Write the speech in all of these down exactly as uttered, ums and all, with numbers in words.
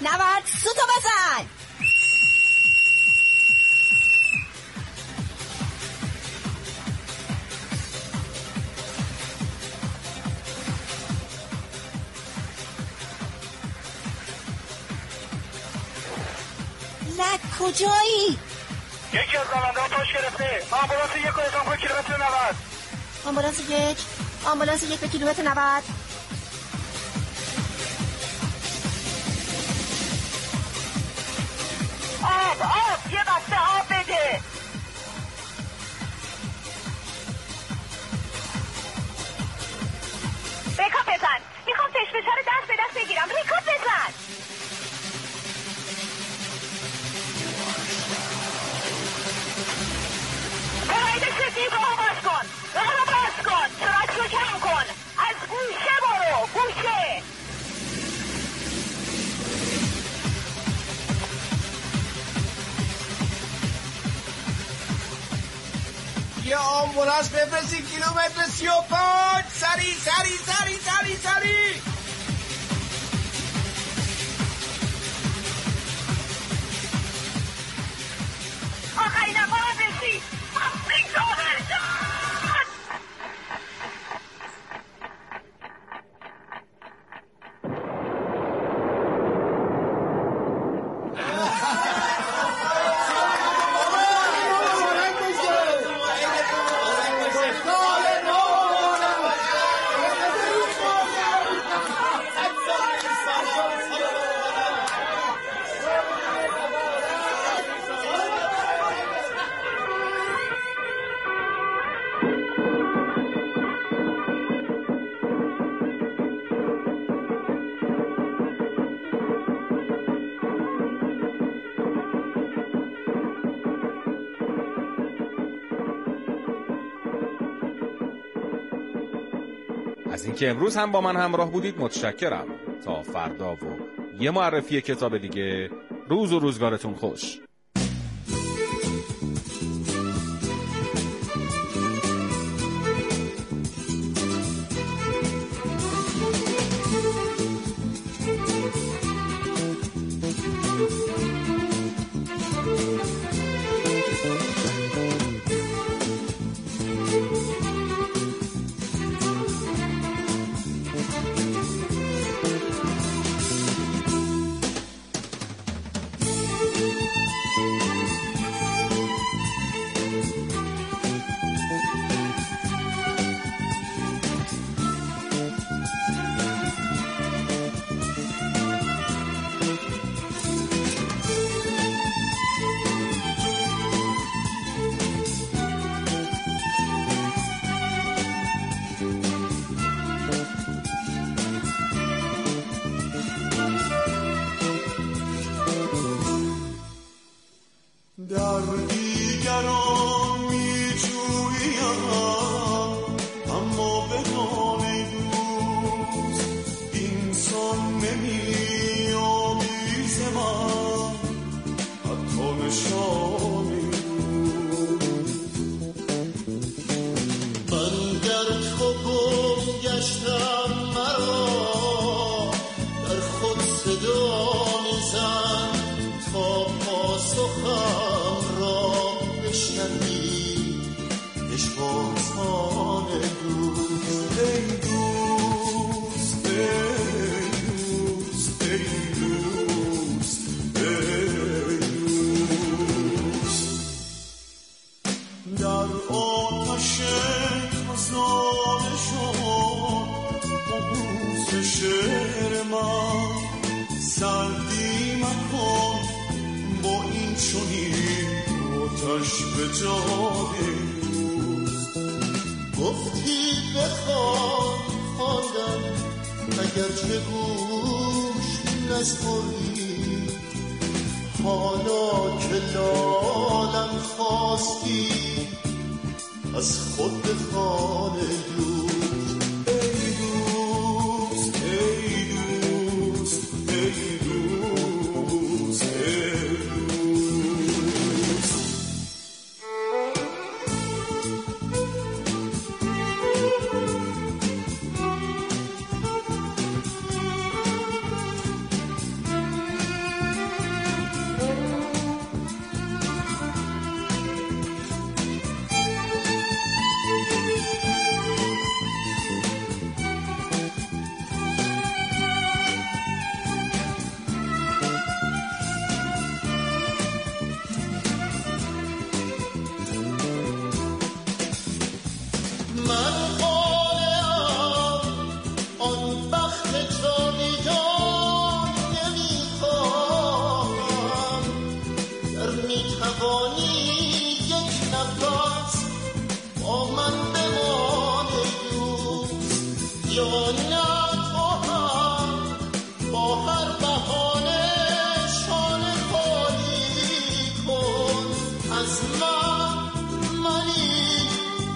نود سوتو بزن. لک کجایی؟ یکی از راننده ها پاش گرفته. آمبولانس یک و ازام کنی کیلومتر نود. آمبولانس یک آمبولانس یک به کیلومتر نود. آب آب یه بسته آب بده. ریکاب بزن. میخوام فشفشه رو دست به دست بگیرم. ریکاب بزن. پرایدش دیگه ها باز کن. راه رو باز کن. سرعت رو کم کن. از گوشه برو. گوشه. یه آمبولانس بفرستی کیلومتر سی و پنج. سری سری سری سری سری. آخرین نفرم رسید. آفرین شوهر جان. از اینکه امروز هم با من همراه بودید متشکرم. تا فردا و یه معرفی کتاب دیگه، روز و روزگارتون خوش. در دیگران می جویم اما بدان دوست اینسان نمی آمیز من حتی نشان دوست. من گر تو گم گشتم مرا در خود صدا میزن تا پاسخم را بشنوی اشبازان دوست. ای دوست ای دوست ای دوست ای دوست. در آتش خزانه شد قبوس شعر من. سردی مکن با این چنین آتش به جای دوست. گفتی بخوان خواندم اگر چه گوش نسپردی. حالا که لالم خواستی از خود بخوان دوست. ای دوست ای دوست ای دوست ای دوست.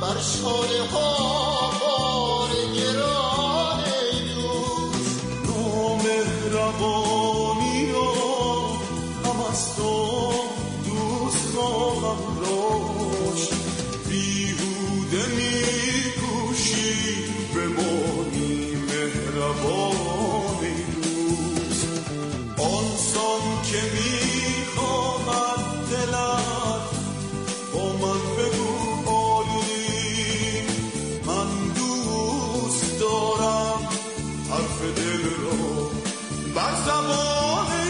بر شانه ها بار گران ای دوست. نامهربانی را هم از تو دوست خواهم داشت، بیهوده میکوشی بمانی مهربان ای دوست. آنسان که میخواهد دلت با من بگو آری، من دوست دارم حرف دل را بر زبان ای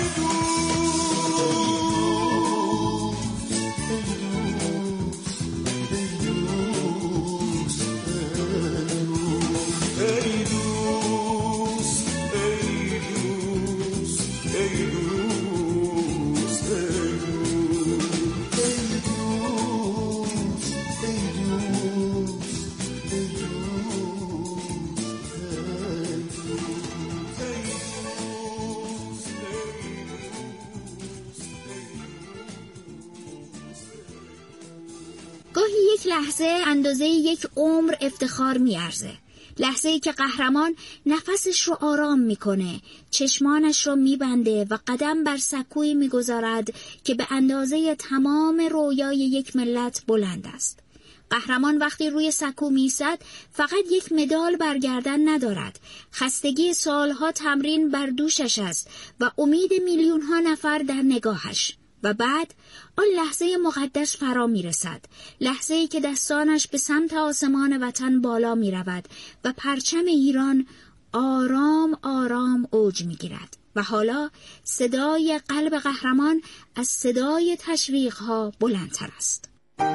لحظه اندازه یک عمر افتخار میارزه. لحظه‌ای که قهرمان نفسش رو آرام میکنه، چشمانش رو میبنده و قدم بر سکویی میگذارد که به اندازه تمام رویای یک ملت بلند است. قهرمان وقتی روی سکو میسد فقط یک مدال بر گردن ندارد، خستگی سالها تمرین بر دوشش است و امید میلیون ها نفر در نگاهش. و بعد آن لحظه مقدس فرا می رسد، لحظه‌ای که دستانش به سمت آسمان وطن بالا می رود و پرچم ایران آرام آرام اوج می گیرد و حالا صدای قلب قهرمان از صدای تشویق‌ها بلندتر است.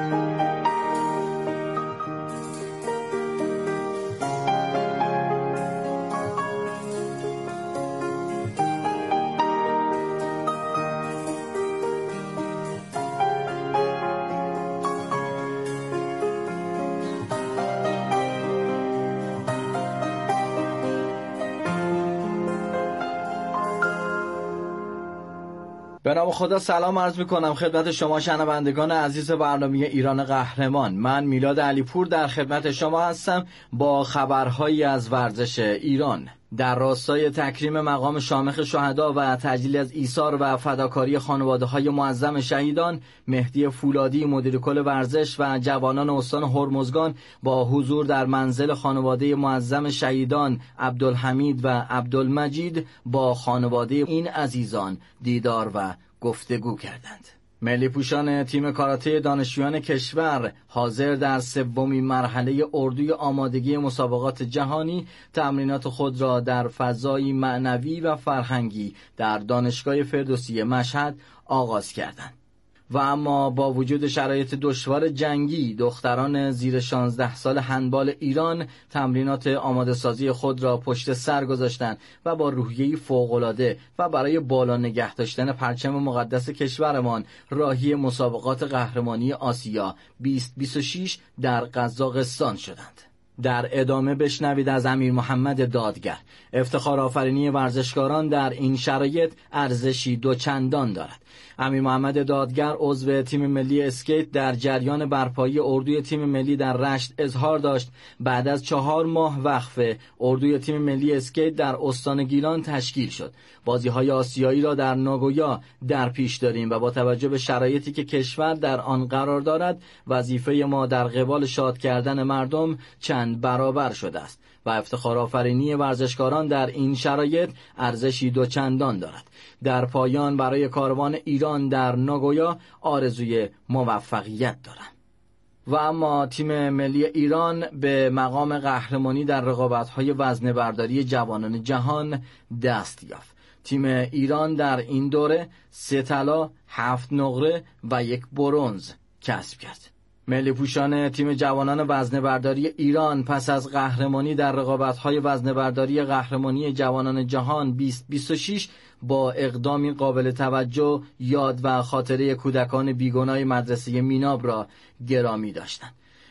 به نام خدا سلام عرض میکنم خدمت شما شنوندگان عزیز برنامه ایران قهرمان. من میلاد علیپور در خدمت شما هستم با خبرهایی از ورزش ایران. در راستای تکریم مقام شامخ شهدا و تجلیل از ایثار و فداکاری خانواده‌های معظم شهیدان، مهدی فولادی مدیر کل ورزش و جوانان استان هرمزگان با حضور در منزل خانواده معظم شهیدان عبدالحمید و عبدالمجید با خانواده این عزیزان دیدار و گفتگو کردند. ملی پوشان تیم کاراته دانشجویان کشور حاضر در سومین مرحله اردوی آمادگی مسابقات جهانی تمرینات خود را در فضایی معنوی و فرهنگی در دانشگاه فردوسی مشهد آغاز کردند. و اما با وجود شرایط دشوار جنگی، دختران زیر شانزده سال هندبال ایران تمرینات آماده سازی خود را پشت سر گذاشتند و با روحیه‌ای فوق‌العاده و برای بالا نگه داشتن پرچم مقدس کشورمان راهی مسابقات قهرمانی آسیا بیست بیست و شش در قزاقستان شدند. در ادامه بشنوید از امیر محمد دادگر. افتخار آفرینی ورزشکاران در این شرایط ارزشی دوچندان دارد. امیر محمد دادگر عضو تیم ملی اسکیت در جریان برپایی اردوی تیم ملی در رشت اظهار داشت بعد از چهار ماه وقفه اردوی تیم ملی اسکیت در استان گیلان تشکیل شد. بازی‌های آسیایی را در ناگویا در پیش داریم و با توجه به شرایطی که کشور در آن قرار دارد وظیفه ما در قبال شاد کردن مردم چند برابر شده است و افتخار آفرینی ورزشکاران در این شرایط ارزشی دوچندان دارد. در پایان برای کاروان ایران در ناگویا آرزوی موفقیت دارم. و اما تیم ملی ایران به مقام قهرمانی در رقابت‌های وزنه‌برداری جوانان جهان دست یافت. تیم ایران در این دوره سه طلا، هفت نقره و یک برنز کسب کرد. ملی پوشان تیم جوانان وزنه‌برداری ایران پس از قهرمانی در رقابت‌های وزنه‌برداری قهرمانی جوانان جهان بیست بیست و شش با اقدامی قابل توجه یاد و خاطره کودکان بیگناه مدرسه میناب را گرامی داشتند.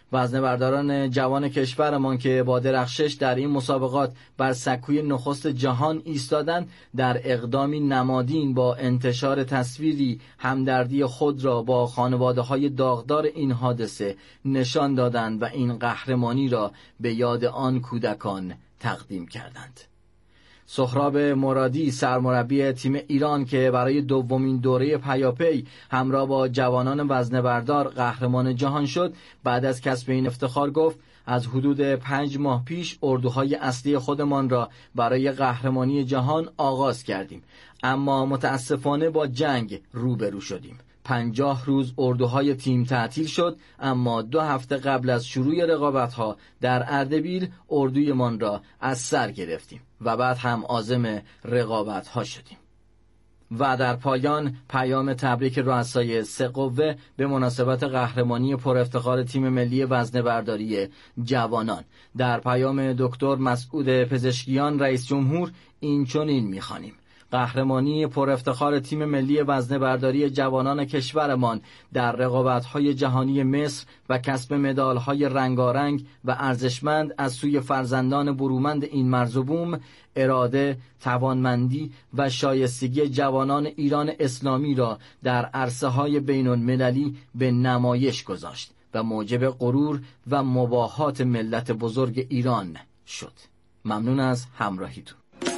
وزنه‌برداران جوان کشورمان که با درخشش در این مسابقات بر سکوی نخست جهان ایستادند، در اقدامی نمادین با انتشار تصویری همدردی خود را با خانواده‌های داغدار این حادثه نشان دادند و این قهرمانی را به یاد آن کودکان تقدیم کردند. سهراب مرادی، سرمربی تیم ایران که برای دومین دوره پیاپی همراه با جوانان وزنه‌بردار قهرمان جهان شد، بعد از کسب این افتخار گفت: از حدود پنج ماه پیش اردوهای اصلی خودمان را برای قهرمانی جهان آغاز کردیم، اما متاسفانه با جنگ روبرو شدیم. پنجاه روز اردوهای تیم تعطیل شد، اما دو هفته قبل از شروع رقابت‌ها در اردبیل اردویمان را از سر گرفتیم و بعد هم عازم رقابت‌ها شدیم. و در پایان پیام تبریک رؤسای سه قوه به مناسبت قهرمانی پر افتخار تیم ملی وزنه‌برداری جوانان. در پیام دکتر مسعود پزشکیان رئیس جمهور این چنین می‌خوانیم: قهرمانی پر افتخار تیم ملی وزنه‌برداری جوانان کشورمان در رقابت‌های جهانی مصر و کسب مدال‌های رنگارنگ و ارزشمند از سوی فرزندان برومند این مرز و بوم، اراده، توانمندی و شایستگی جوانان ایران اسلامی را در عرصه‌های بین‌المللی به نمایش گذاشت و موجب غرور و مباهات ملت بزرگ ایران شد. ممنون از همراهیتون.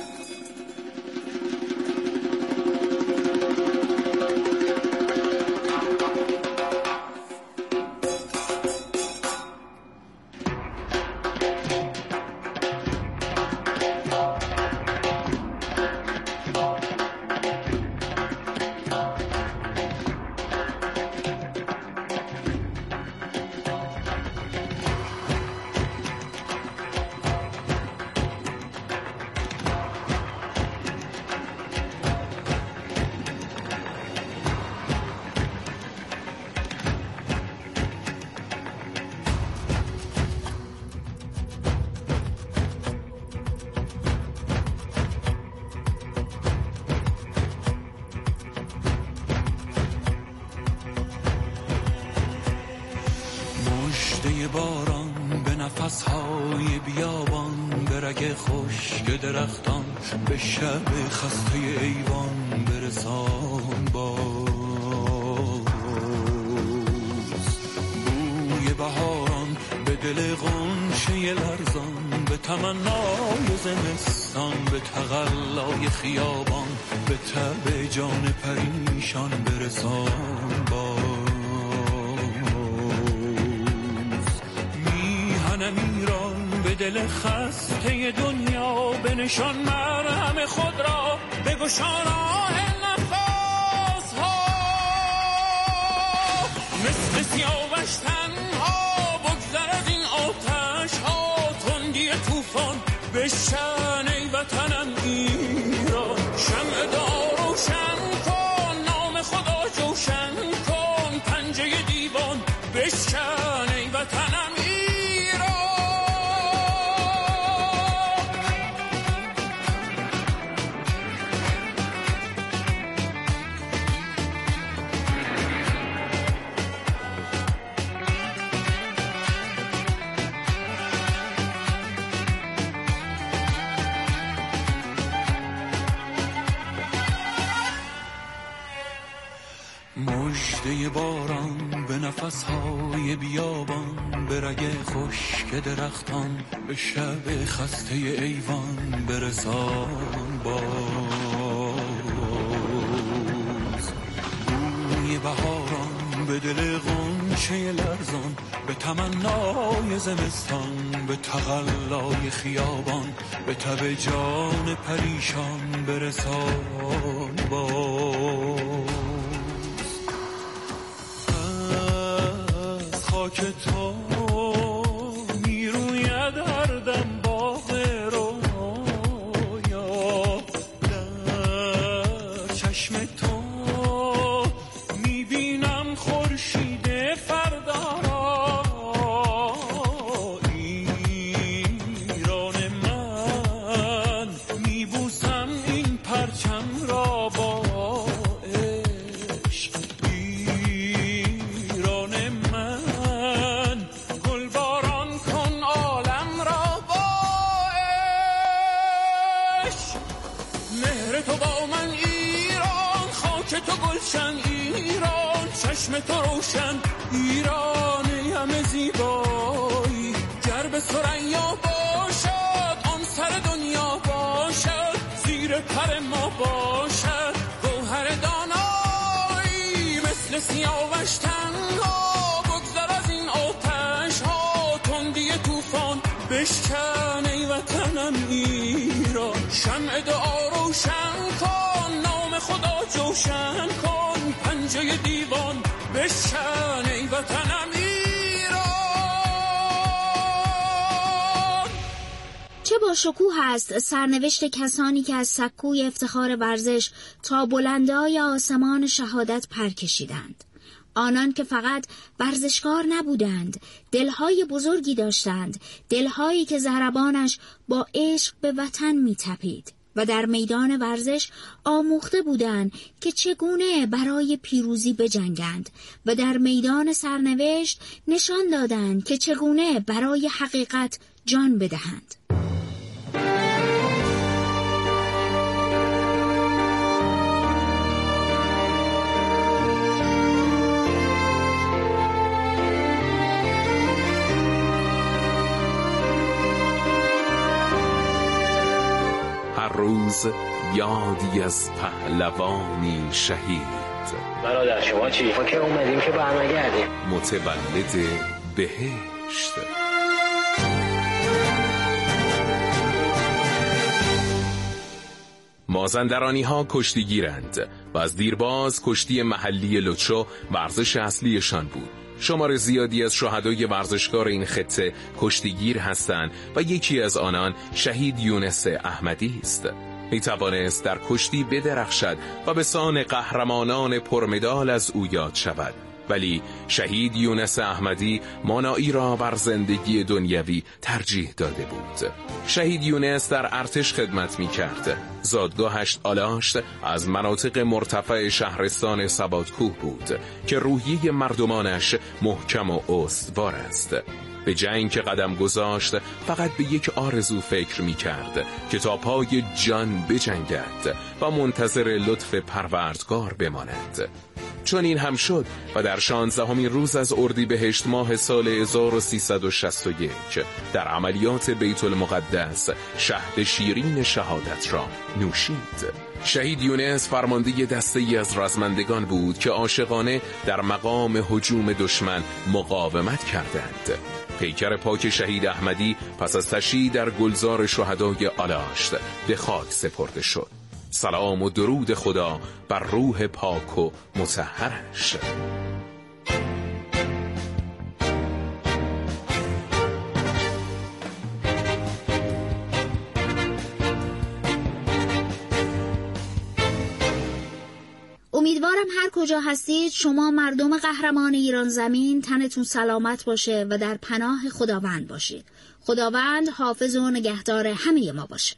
باران به نفسهای بیابان، به رگ خشک درختان، به شب خسته ایوان برسان باز. بوی بهاران به دل غنچه لرزان، به تمنای زمستان، به تقلای خیابان، به تب جان پریشان برسان باز. ایران به دل خسته دنیا، به نشان مرهم خود را بگشا راه نفس ها. مثل سیاوش تنها بگذر از این آتش ها، تندی طوفان بشکن ای وطنم ایران. شمع دار روشن کن، نام خدا جوشن کن، پنجه دیوان بشکن ای وطنم ایران. مژده باران به نفسهای بیابان، به رگ خشک درختان، به شب خسته ایوان برسان باز. بوی بهاران به دل غنچه لرزان، به تمنای زمستان، به تقلای خیابان، به تب جان پریشان برسان باز. خاک تو میروید هر دم باغ رویا، در چشم تو میبینم خورشید فردا را. ایران من میبوسم این پرچم را با عشق. ایران من باشد گوهر دانایی مثل سیاوش تنها بگذر از این آتش ها تندی طوفان بشکن ای وطنم ایران شمع دعا روشن کن نام خدا جوشن کن پنجه دیوان بشکن ای وطنم چه با شکوه است سرنوشت کسانی که از سکوی افتخار ورزش تا بلندای آسمان شهادت پر کشیدند. آنان که فقط ورزشکار نبودند، دلهای بزرگی داشتند، دلهایی که ضربانش با عشق به وطن می‌تپید و در میدان ورزش آموخته بودند که چگونه برای پیروزی بجنگند و در میدان سرنوشت نشان دادند که چگونه برای حقیقت جان بدهند. هر روز یادی از پهلوانی شهید. برادر شما چی؟ ما که اومدیم که برنگردیم. متولد بهشت. مازندرانی ها کشتیگیرند و از دیرباز کشتی محلی لوچو ورزش اصلیشان بود. شمار زیادی از شهدای ورزشکار این خطه کشتیگیر هستند و یکی از آنان شهید یونس احمدی است. می توانست در کشتی بدرخشد و به سان قهرمانان پرمدال از او یاد شود، ولی شهید یونس احمدی مانایی را بر زندگی دنیوی ترجیح داده بود. شهید یونس در ارتش خدمت می کرد. زادگاهش آلاشت از مناطق مرتفع شهرستان سباتکوه بود که روحیه مردمانش محکم و استوار است. به جنگ که قدم گذاشت فقط به یک آرزو فکر می کرد که تا پای جان بجنگد و منتظر لطف پروردگار بماند. چون این هم شد و در شانزدهمین روز از اردیبهشت ماه سال هزار و سیصد و شصت و یک در عملیات بیت المقدس شهد شیرین شهادت را نوشید. شهید یونس فرمانده دسته‌ای از رزمندگان بود که عاشقانه در مقام هجوم دشمن مقاومت کردند. پیکر پاک شهید احمدی پس از تشییع در گلزار شهدای آلاشت به خاک سپرده شد. سلام و درود خدا بر روح پاک و مطهرش. امیدوارم هر کجا هستید شما مردم قهرمان ایران زمین تنتون سلامت باشه و در پناه خداوند باشید. خداوند حافظ و نگهدار همه ما باشه.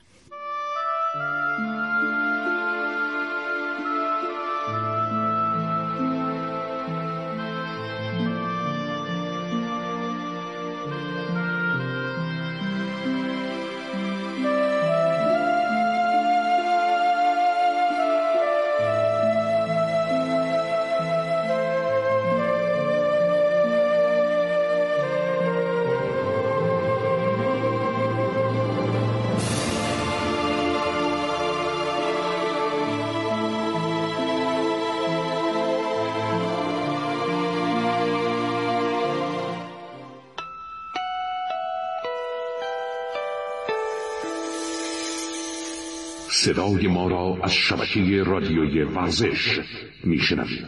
صدای ما را از شبکه رادیویی ورزش میشنوید.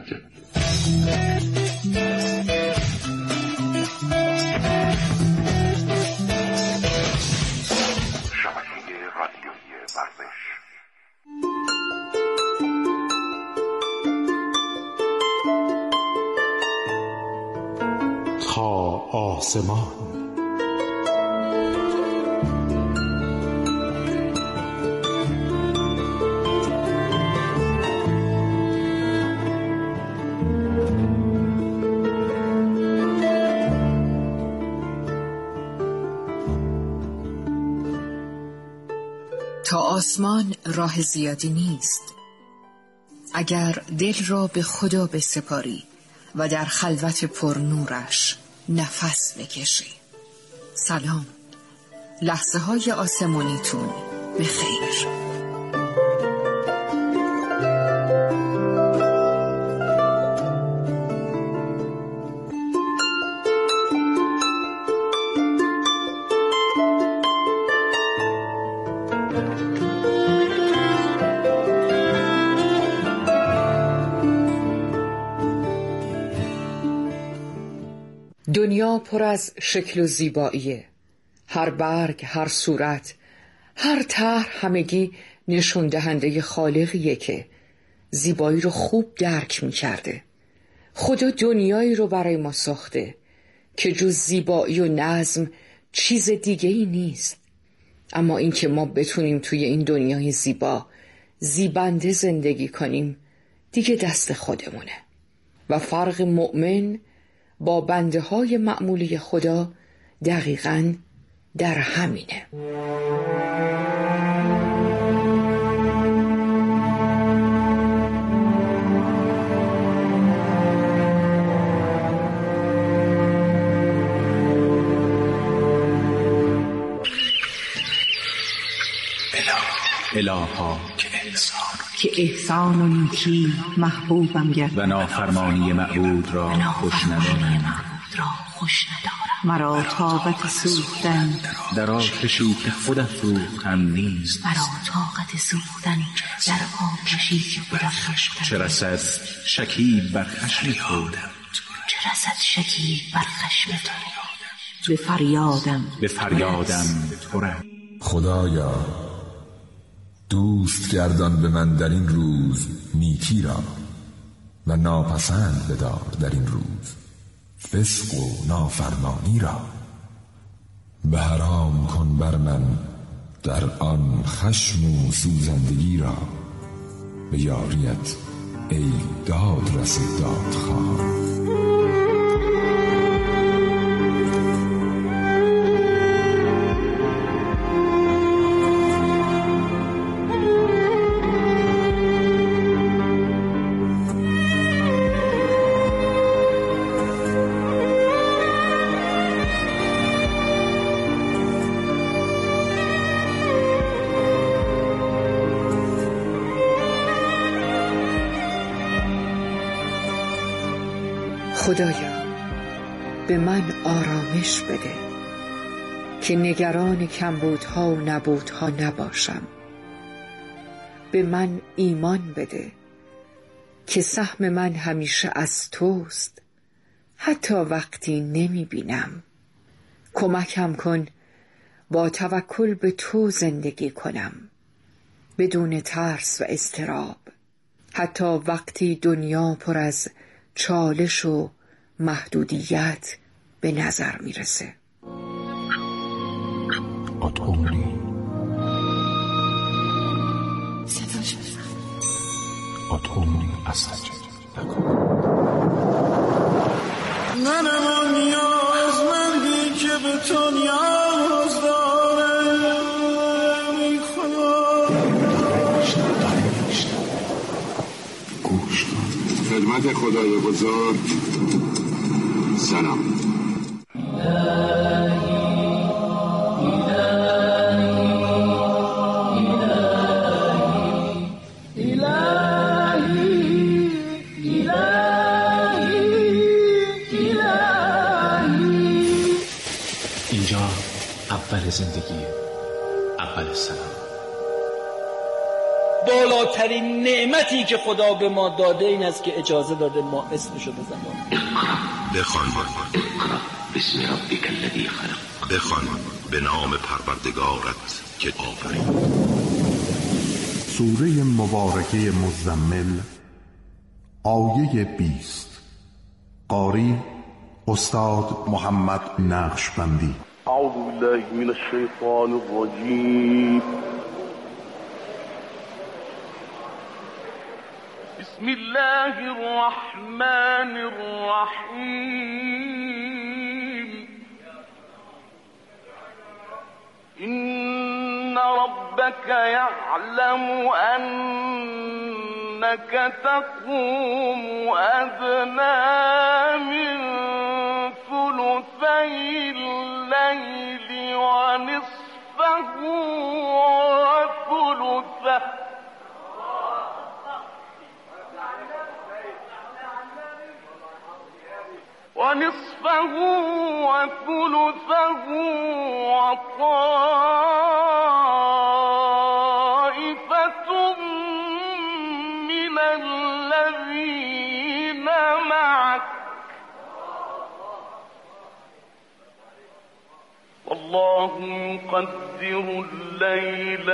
شبکه رادیویی ورزش. تا آسمان. تا آسمان راه زیادی نیست. اگر دل را به خدا بسپاری و در خلوت پر نورش نفس بکشی. سلام، لحظه های آسمانیتون به خیر. دنیا پر از شکل و زیباییه. هر برگ، هر صورت، هر طرح همگی نشون دهنده خالقیه که زیبایی رو خوب درک می کرده. خدا دنیایی رو برای ما ساخته که جز زیبایی و نظم چیز دیگه ای نیست. اما این که ما بتونیم توی این دنیای زیبا زیبنده زندگی کنیم دیگه دست خودمونه. و فرق مؤمن با بنده های معمولی خدا دقیقاً در همینه. الها که احسان که احسان و نیکی محبوبم گرد و نافرمانی معبود را خوش ندارم مرا طاقت سوختن در آتشی که خود افروختم نیست. مرا طاقت سوختن در آتشی که خود افروختم. چه رسد شکیب بر خشم تو، چه رسد شکیب بر خشم تو، به فریادم به فریادم تو را. خدایا دوست گردان به من در این روز نیکی را و ناپسند بدار در این روز فسق و نافرمانی را. به حرام کن بر من در آن خشم و سوزندگی را، به یاریت ای داد رس دادخواه. خدایا به من آرامش بده که نگران کمبودها و نبودها نباشم. به من ایمان بده که سهم من همیشه از توست حتی وقتی نمی بینم. کمکم کن با توکل به تو زندگی کنم بدون ترس و اضطراب، حتی وقتی دنیا پر از چالش و محدودیت به نظر میرسه. ادعونی صداش بزن. ادعونی استجب لکم. من اما نیازمندی که به تو نیاز دارم ای خدا. گوش کن. خدمت خدای بزرگ سلام. اینجا اول زندگی، اول سلام. بالاترین نعمتی که خدا به ما داده این است که اجازه داده ما اسمشو بزنیم. بخوان بسم ربک الذی خلق. بخوان به نام پروردگارت که آفرید. سوره مبارکه مزمل آیه بیست. قاری استاد محمد نقشبندی. اعوذ بالله من الشیطان الرجیم. بسم الله الرحمن الرحیم. إن ربك يعلم أنك تقوم أدنى من ثلثي الليل ونصفه وثلثه ونصفه وثلثه وطائفة من الذين معك والله يقدر الليل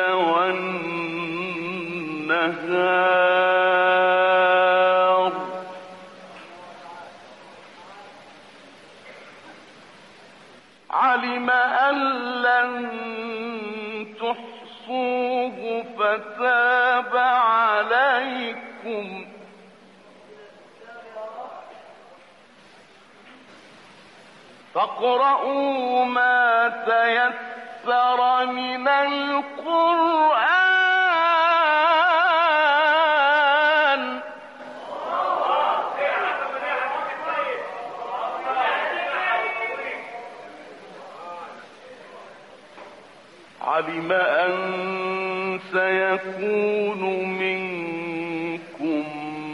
والنهار علم أن لن تحصوه فتاب عليكم فاقرؤوا ما تيسر من القرآن علم أن سيكون منكم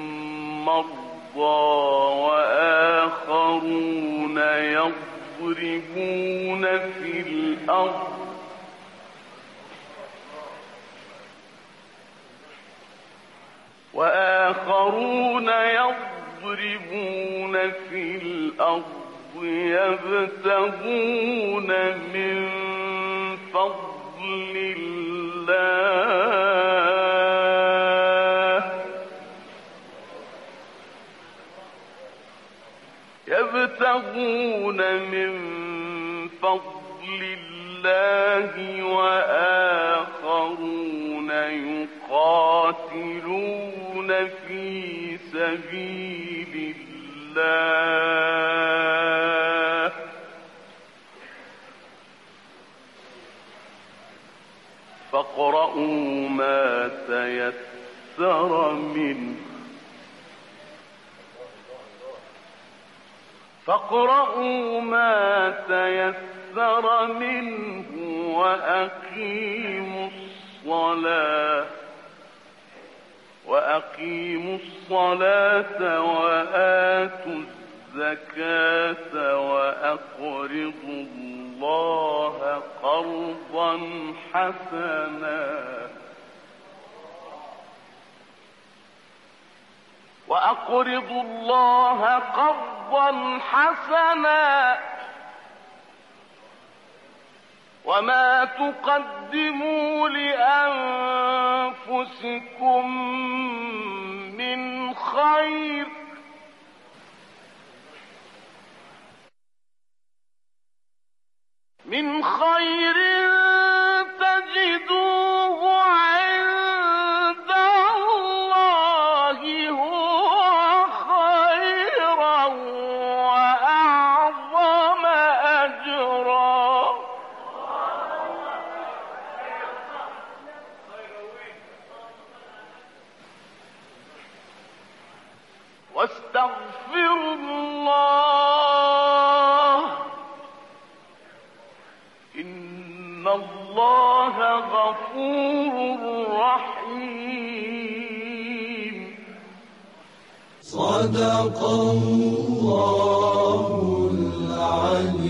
مرضى وآخرون يضربون في الأرض وآخرون يضربون في الأرض يبتغون من فضل الله يبتغون من فضل الله وآخرون يقاتلون في سبيل الله فاقرؤوا ما تيسر منه فاقرؤوا ما تيسر منه وأقيموا الصلاة وأقيموا الصلاة وآتوا الزكاة وأقرضوا الله قرضا حسنا وأقرضوا الله قرضا حسنا وما تقدموا لأنفسكم من خير من خير تجدوه عند الله هو خيرا وأعظم أجرا واستغفروا الله إن الله غفور رحيم صدق الله العليم